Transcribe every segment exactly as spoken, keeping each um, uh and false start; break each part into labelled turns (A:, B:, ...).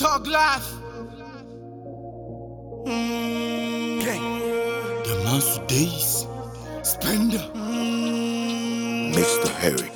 A: Talk life. Mm. Okay. The Mansu Days. Spender. Mm.
B: Mister Harry.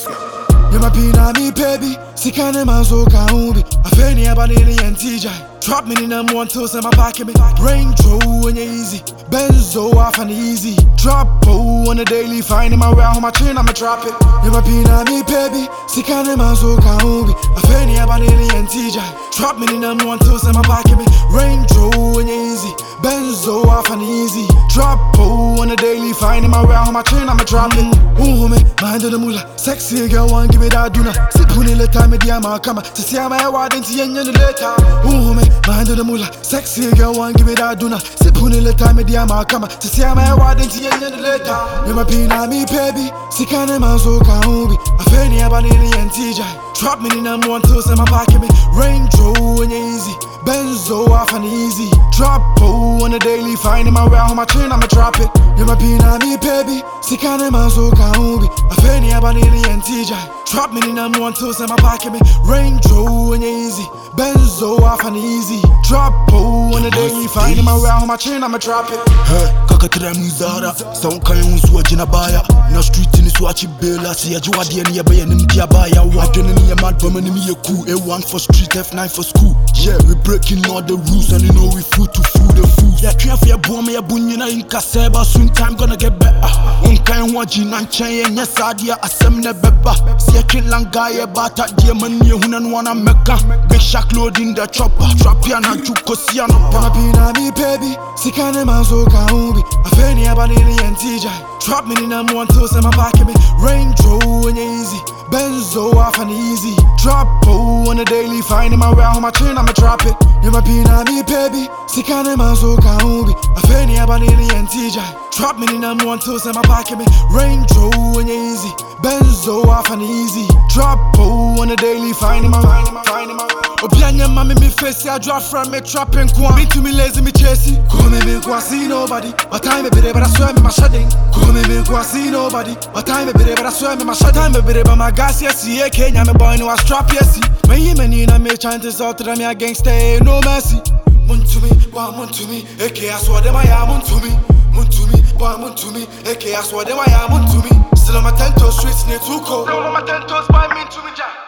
A: Yama pina mi baby, sikane manzo kaumbi. Afeni abanini and T J. Trap me in them one till say my pocket me. Range Rover when you easy. Benzo off and easy. Drop O on a daily, finding my way home my train, I'ma drop it. Yama pina mi baby, sikane manzo kaumbi. Afeni abanini and T J. Trap me in them one till say my pocket me. Range Rover when you easy. Benzo off and easy. Drop O on a daily, finding my way home my train, I'ma drop it. Ooh me, mind of the moolah. Sexy girl want give me that duna. Sit puni le time me dia ma kama. To see my word into yen yen later. Ooh me, mind of the moolah. Sexy girl want give me that duna. Sit puni le time me dia ma kama. To see my word into yen yen later. You ma pina me baby. Sikane manzo kaumbi. Afeni abanini and T J. Trap me in them one till say my pocket me. Range Rover when you easy. Benzo off and easy. Drop O on a daily, finding my way home my train, I'ma drop it. You ma pina me baby. Sikane manzo kaumbi. Afeni abanini and T J. Trap me in them one till say my pocket me. Range Rover when you easy. Benzo off and easy. Drop O on a daily, finding my way home my train, I'ma drop it.
B: Hey, kakatira muzara. Sound kan unsu ajina baya. Na street ni swachi bela. Si ajua die ni yabaya ni mdia baya. Wadene ni ya mad bama ni miye cool. A one for street, F nine for school. Yeah, we breaking all the rules and you know we food to food the food. Yeah, try for your boy me ya bunyina in kaseba. Soon time gonna get better. Unkai waji nanche yenye sadia asem ne beba. Si ya kin langa ye bata die manye hunan wana meka. Big shack load in the chopper. Trap ya na juko siya no pa.
A: Yama pina me baby. Sikane manzo kaumbi. Afeni abanini and T J. Trap me in them one till say my pocket me. Range Rover when you easy. Benzo off and easy. Drop O on a daily, finding my way home my train, I'ma drop it. You ma pina me baby. Sikane manzo kaumbi. Afeni abanini and T J. Trap me in them one till say my pocket me. Range Rover when you easy. Benzo off and easy. Drop O on a daily, finding my way, finding my way. Obianya mami me face I drop from me trapping kwa. Me to me lazy me chasey. Come me me kwa see nobody. But time me bere but I swear me my shedding. Come me me kwa see nobody. But time me bere but I swear me my shedding. Time me bere but my gas yes see Kenya me boy no I strap yes see. Me me ni na me chances out to me against stay no mercy. Mun to me, wa mun to me. Eke I swear them I am mun to me. Mun to me, wa mun to me. Eke I swear them I am mun to me. Still on my ten toes streets near too cold. Still on my ten toes by me to me jack.